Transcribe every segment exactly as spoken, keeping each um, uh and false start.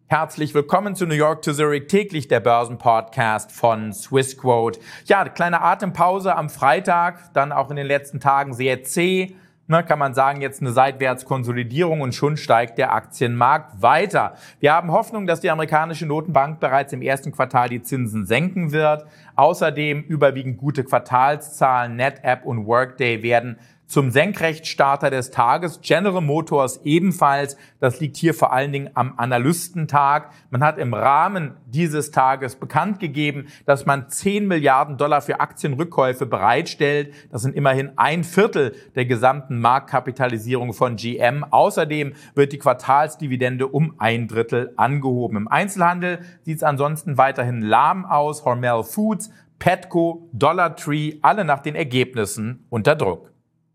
Herzlich willkommen zu New York to Zurich, täglich der Börsenpodcast von Swissquote. Ja, kleine Atempause am Freitag, dann auch in den letzten Tagen sehr zäh. Ne, kann man sagen, jetzt eine Seitwärtskonsolidierung und schon steigt der Aktienmarkt weiter. Wir haben Hoffnung, dass die amerikanische Notenbank bereits im ersten Quartal die Zinsen senken wird. Außerdem überwiegend gute Quartalszahlen, NetApp und Workday werden zum Senkrechtstarter des Tages. General Motors ebenfalls. Das liegt hier vor allen Dingen am Analystentag. Man hat im Rahmen dieses Tages bekannt gegeben, dass man zehn Milliarden Dollar für Aktienrückkäufe bereitstellt. Das sind immerhin ein Viertel der gesamten Marktkapitalisierung von G M. Außerdem wird die Quartalsdividende um ein Drittel angehoben. Im Einzelhandel sieht es ansonsten weiterhin lahm aus. Hormel Foods, Petco, Dollar Tree, alle nach den Ergebnissen unter Druck.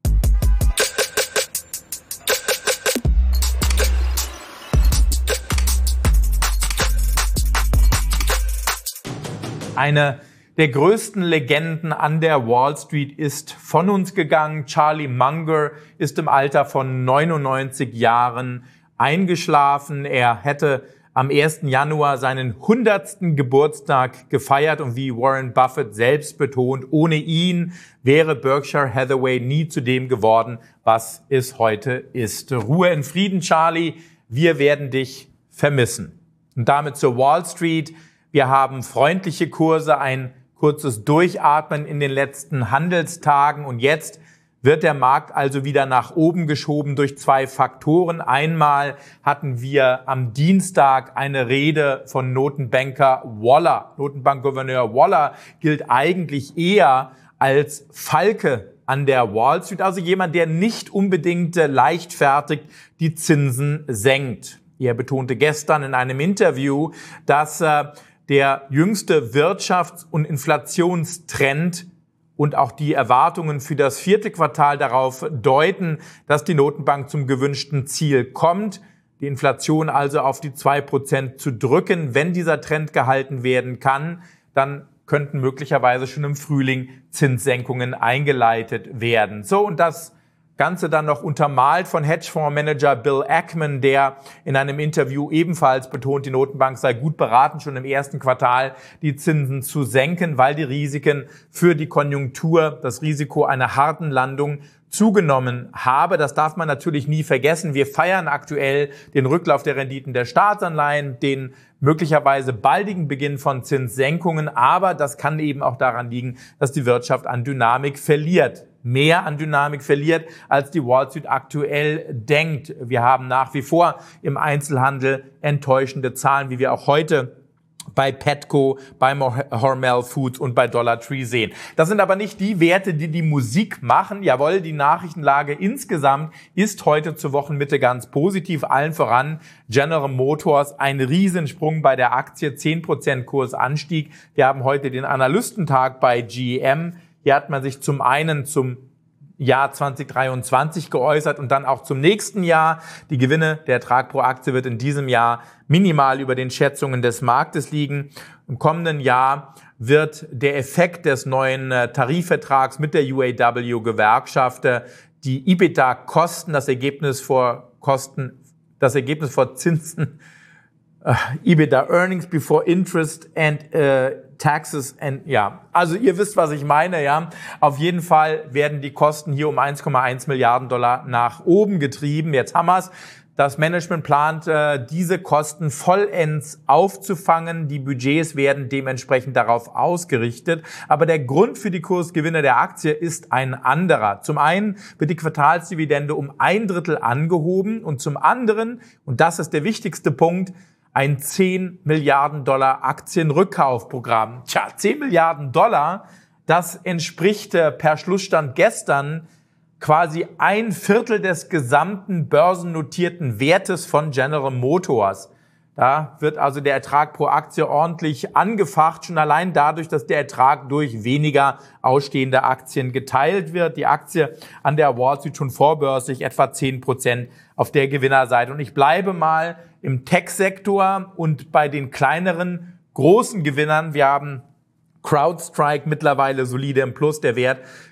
Eine der größten Legenden an der Wall Street ist von uns gegangen. Charlie Munger ist im Alter von neunundneunzig Jahren eingeschlafen. Er hätte am ersten Januar seinen hundertsten Geburtstag gefeiert und wie Warren Buffett selbst betont, ohne ihn wäre Berkshire Hathaway nie zu dem geworden, was es heute ist. Ruhe in Frieden, Charlie. Wir werden dich vermissen. Und damit zur Wall Street. Wir haben freundliche Kurse, ein kurzes Durchatmen in den letzten Handelstagen und jetzt wird der Markt also wieder nach oben geschoben durch zwei Faktoren. Einmal hatten wir am Dienstag eine Rede von Notenbanker Waller. Notenbankgouverneur Waller gilt eigentlich eher als Falke an der Wall Street, also jemand, der nicht unbedingt leichtfertig die Zinsen senkt. Er betonte gestern in einem Interview, dass äh, der jüngste Wirtschafts- und Inflationstrend und auch die Erwartungen für das vierte Quartal darauf deuten, dass die Notenbank zum gewünschten Ziel kommt, die Inflation also auf die zwei Prozent zu drücken. Wenn dieser Trend gehalten werden kann, dann könnten möglicherweise schon im Frühling Zinssenkungen eingeleitet werden. So, und das Ganze dann noch untermalt von Hedgefondsmanager Bill Ackman, der in einem Interview ebenfalls betont, die Notenbank sei gut beraten, schon im ersten Quartal die Zinsen zu senken, weil die Risiken für die Konjunktur, das Risiko einer harten Landung zugenommen habe. Das darf man natürlich nie vergessen. Wir feiern aktuell den Rücklauf der Renditen der Staatsanleihen, den möglicherweise baldigen Beginn von Zinssenkungen, aber das kann eben auch daran liegen, dass die Wirtschaft an Dynamik verliert. Mehr an Dynamik verliert, als die Wall Street aktuell denkt. Wir haben nach wie vor im Einzelhandel enttäuschende Zahlen, wie wir auch heute bei Petco, bei Hormel Foods und bei Dollar Tree sehen. Das sind aber nicht die Werte, die die Musik machen. Jawohl, die Nachrichtenlage insgesamt ist heute zur Wochenmitte ganz positiv. Allen voran General Motors, ein Riesensprung bei der Aktie, zehn Prozent Kursanstieg. Wir haben heute den Analystentag bei G M. Hier hat man sich zum einen zum Jahr zwanzig dreiundzwanzig geäußert und dann auch zum nächsten Jahr. Die Gewinne, der Ertrag pro Aktie wird in diesem Jahr minimal über den Schätzungen des Marktes liegen. Im kommenden Jahr wird der Effekt des neuen Tarifvertrags mit der U A W-Gewerkschaft die EBITDA-Kosten, das Ergebnis vor Kosten, das Ergebnis vor Zinsen, Uh, EBITDA, Earnings Before Interest and uh, Taxes and, ja, also ihr wisst, was ich meine, ja. Auf jeden Fall werden die Kosten hier um eins Komma eins Milliarden Dollar nach oben getrieben. Jetzt haben wir's. Das Management plant, uh, diese Kosten vollends aufzufangen. Die Budgets werden dementsprechend darauf ausgerichtet. Aber der Grund für die Kursgewinne der Aktie ist ein anderer. Zum einen wird die Quartalsdividende um ein Drittel angehoben und zum anderen, und das ist der wichtigste Punkt, ein zehn Milliarden Dollar Aktienrückkaufprogramm. Tja, zehn Milliarden Dollar, das entspricht per Schlussstand gestern quasi ein Viertel des gesamten börsennotierten Wertes von General Motors. Da wird also der Ertrag pro Aktie ordentlich angefacht, schon allein dadurch, dass der Ertrag durch weniger ausstehende Aktien geteilt wird. Die Aktie an der Wall Street schon vorbörslich etwa zehn Prozent auf der Gewinnerseite. Und ich bleibe mal im Tech-Sektor und bei den kleineren, großen Gewinnern. Wir haben CrowdStrike mittlerweile solide im Plus, der Wert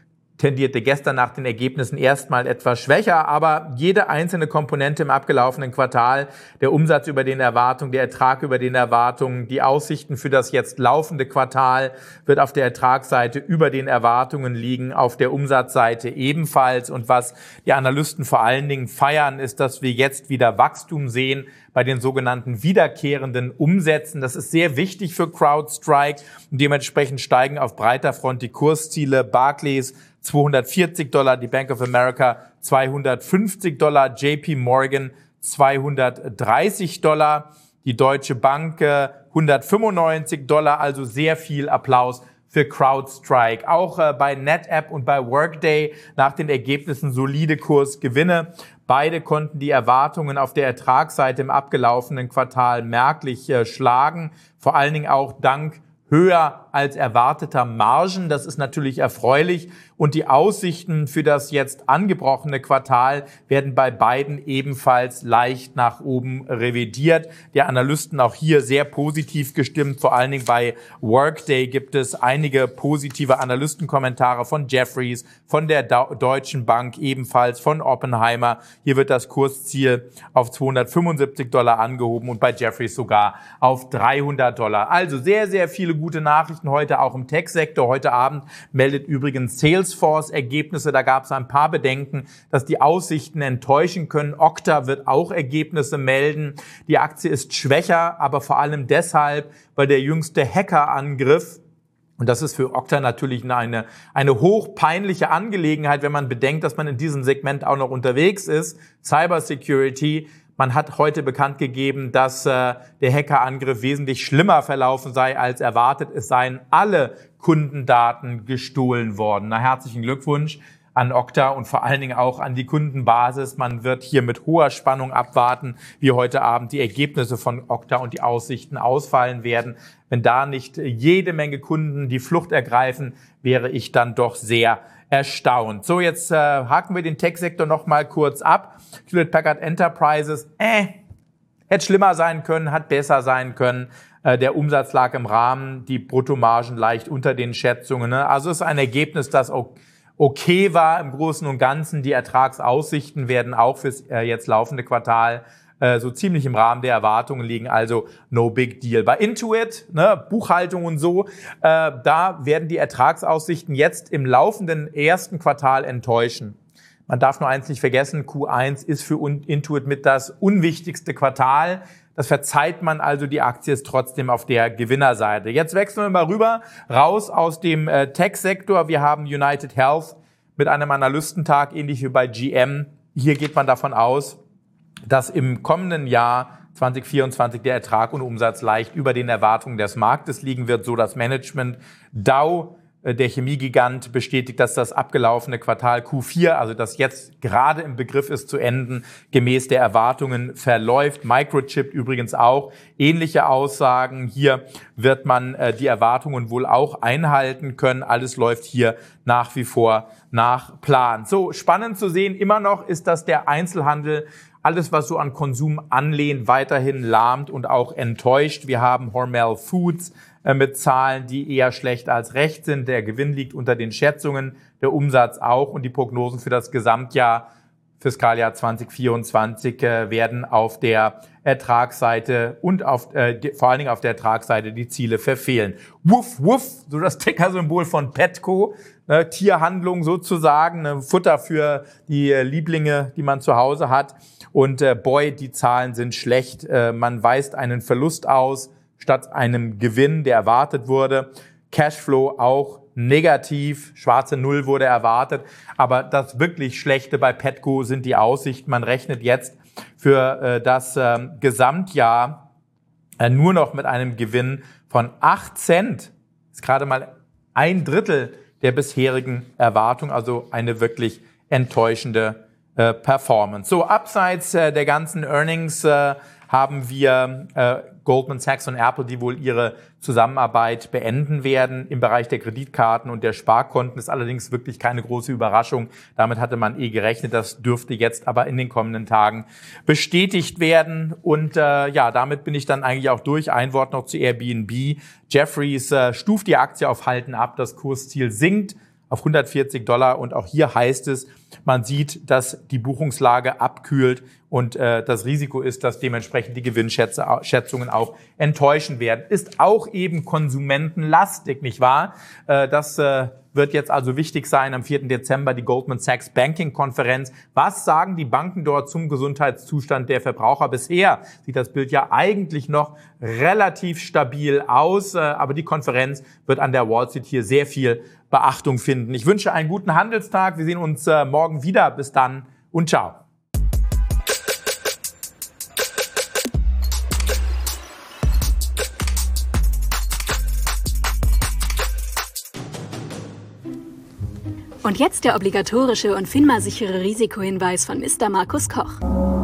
tendierte gestern nach den Ergebnissen erstmal etwas schwächer, aber jede einzelne Komponente im abgelaufenen Quartal, der Umsatz über den Erwartungen, der Ertrag über den Erwartungen, die Aussichten für das jetzt laufende Quartal wird auf der Ertragsseite über den Erwartungen liegen, auf der Umsatzseite ebenfalls. Und was die Analysten vor allen Dingen feiern, ist, dass wir jetzt wieder Wachstum sehen bei den sogenannten wiederkehrenden Umsätzen. Das ist sehr wichtig für CrowdStrike und dementsprechend steigen auf breiter Front die Kursziele. Barclays zweihundertvierzig Dollar, die Bank of America zweihundertfünfzig Dollar, J P Morgan zweihundertdreißig Dollar, die Deutsche Bank äh, hundertfünfundneunzig Dollar, also sehr viel Applaus für CrowdStrike. Auch äh, bei NetApp und bei Workday nach den Ergebnissen solide Kursgewinne. Beide konnten die Erwartungen auf der Ertragsseite im abgelaufenen Quartal merklich äh, schlagen, vor allen Dingen auch dank höher als erwarteter Margen. Das ist natürlich erfreulich. Und die Aussichten für das jetzt angebrochene Quartal werden bei beiden ebenfalls leicht nach oben revidiert. Die Analysten auch hier sehr positiv gestimmt. Vor allen Dingen bei Workday gibt es einige positive Analystenkommentare von Jefferies, von der Deutschen Bank ebenfalls, von Oppenheimer. Hier wird das Kursziel auf zweihundertfünfundsiebzig Dollar angehoben und bei Jefferies sogar auf dreihundert Dollar. Also sehr, sehr viele gute Nachrichten heute auch im Tech-Sektor. Heute Abend meldet übrigens Salesforce-Ergebnisse. Da gab es ein paar Bedenken, dass die Aussichten enttäuschen können. Okta wird auch Ergebnisse melden. Die Aktie ist schwächer, aber vor allem deshalb, weil der jüngste Hackerangriff, und das ist für Okta natürlich eine, eine hochpeinliche Angelegenheit, wenn man bedenkt, dass man in diesem Segment auch noch unterwegs ist, Cybersecurity. Man hat heute bekannt gegeben, dass äh, der Hackerangriff wesentlich schlimmer verlaufen sei als erwartet. Es seien alle Kundendaten gestohlen worden. Na, herzlichen Glückwunsch an Okta und vor allen Dingen auch an die Kundenbasis. Man wird hier mit hoher Spannung abwarten, wie heute Abend die Ergebnisse von Okta und die Aussichten ausfallen werden. Wenn da nicht jede Menge Kunden die Flucht ergreifen, wäre ich dann doch sehr erstaunt. So, jetzt äh, haken wir den Tech-Sektor noch mal kurz ab. Hewlett Packard Enterprises, äh, hätte schlimmer sein können, hat besser sein können. Äh, der Umsatz lag im Rahmen, die Bruttomargen leicht unter den Schätzungen. Ne? Also es ist ein Ergebnis, das auch okay war im Großen und Ganzen. Die Ertragsaussichten werden auch fürs äh, jetzt laufende Quartal äh, so ziemlich im Rahmen der Erwartungen liegen, also no big deal. Bei Intuit, ne, Buchhaltung und so, äh, da werden die Ertragsaussichten jetzt im laufenden ersten Quartal enttäuschen. Man darf nur eins nicht vergessen, Q eins ist für Intuit mit das unwichtigste Quartal. Das verzeiht man also, die Aktie ist trotzdem auf der Gewinnerseite. Jetzt wechseln wir mal rüber, raus aus dem äh, Tech-Sektor. Wir haben United Health mit einem Analystentag, ähnlich wie bei G M. Hier geht man davon aus, dass im kommenden Jahr zwanzig vierundzwanzig der Ertrag und Umsatz leicht über den Erwartungen des Marktes liegen wird, so das Management. Dow, der Chemiegigant, bestätigt, dass das abgelaufene Quartal Q vier, also das jetzt gerade im Begriff ist zu enden, gemäß der Erwartungen verläuft. Microchip übrigens auch. Ähnliche Aussagen. Hier wird man äh, die Erwartungen wohl auch einhalten können. Alles läuft hier nach wie vor nach Plan. So, spannend zu sehen immer noch ist, dass der Einzelhandel alles, was so an Konsum anlehnt, weiterhin lahmt und auch enttäuscht. Wir haben Hormel Foods äh, mit Zahlen, die eher schlecht als recht sind. Der Gewinn liegt unter den Schätzungen, der Umsatz auch und die Prognosen für das Gesamtjahr, Fiskaljahr zwanzig vierundzwanzig, äh, werden auf der Ertragsseite und auf, äh, die, vor allen Dingen auf der Ertragsseite die Ziele verfehlen. Wuff, wuff, so das Ticker-Symbol von Petco, ne, Tierhandlung sozusagen, ne, Futter für die äh, Lieblinge, die man zu Hause hat. Und äh, boy, die Zahlen sind schlecht. Äh, man weist einen Verlust aus statt einem Gewinn, der erwartet wurde. Cashflow auch negativ, schwarze Null wurde erwartet. Aber das wirklich Schlechte bei Petco sind die Aussichten. Man rechnet jetzt für äh, das äh, Gesamtjahr äh, nur noch mit einem Gewinn von acht Cent. Das ist gerade mal ein Drittel der bisherigen Erwartung, also eine wirklich enttäuschende äh, Performance. So, abseits äh, der ganzen Earnings äh, haben wir äh, Goldman Sachs und Apple, die wohl ihre Zusammenarbeit beenden werden im Bereich der Kreditkarten und der Sparkonten. Ist allerdings wirklich keine große Überraschung. Damit hatte man eh gerechnet. Das dürfte jetzt aber in den kommenden Tagen bestätigt werden. Und äh, ja, damit bin ich dann eigentlich auch durch. Ein Wort noch zu Airbnb. Jefferies äh, stuft die Aktie auf Halten ab. Das Kursziel sinkt auf hundertvierzig Dollar. Und auch hier heißt es, man sieht, dass die Buchungslage abkühlt und äh, das Risiko ist, dass dementsprechend die Gewinnschätzungen auch enttäuschen werden. Ist auch eben konsumentenlastig, nicht wahr? Äh, das äh, wird jetzt also wichtig sein am vierten Dezember, die Goldman Sachs Banking Konferenz. Was sagen die Banken dort zum Gesundheitszustand der Verbraucher? Bisher sieht das Bild ja eigentlich noch relativ stabil aus, äh, aber die Konferenz wird an der Wall Street hier sehr viel Beachtung finden. Ich wünsche einen guten Handelstag. Wir sehen uns äh, morgen wieder. Bis dann und ciao. Und jetzt der obligatorische und FINMA-sichere Risikohinweis von Mister Markus Koch.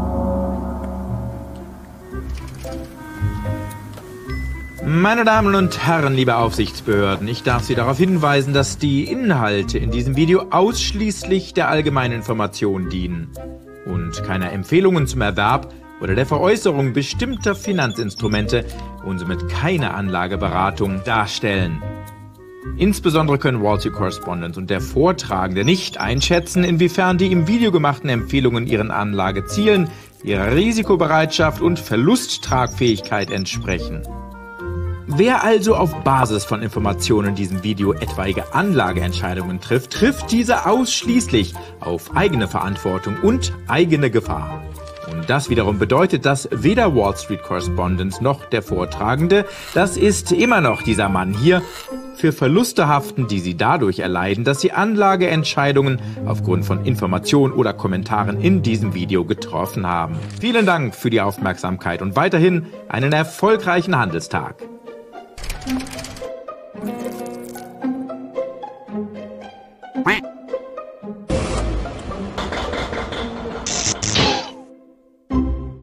Meine Damen und Herren, liebe Aufsichtsbehörden, ich darf Sie darauf hinweisen, dass die Inhalte in diesem Video ausschließlich der allgemeinen Information dienen und keine Empfehlungen zum Erwerb oder der Veräußerung bestimmter Finanzinstrumente und somit keine Anlageberatung darstellen. Insbesondere können Wall Street Correspondent und der Vortragende nicht einschätzen, inwiefern die im Video gemachten Empfehlungen ihren Anlagezielen, ihrer Risikobereitschaft und Verlusttragfähigkeit entsprechen. Wer also auf Basis von Informationen in diesem Video etwaige Anlageentscheidungen trifft, trifft diese ausschließlich auf eigene Verantwortung und eigene Gefahr. Und das wiederum bedeutet, dass weder Wall Street Correspondent noch der Vortragende, das ist immer noch dieser Mann hier, für Verluste haften, die sie dadurch erleiden, dass sie Anlageentscheidungen aufgrund von Informationen oder Kommentaren in diesem Video getroffen haben. Vielen Dank für die Aufmerksamkeit und weiterhin einen erfolgreichen Handelstag.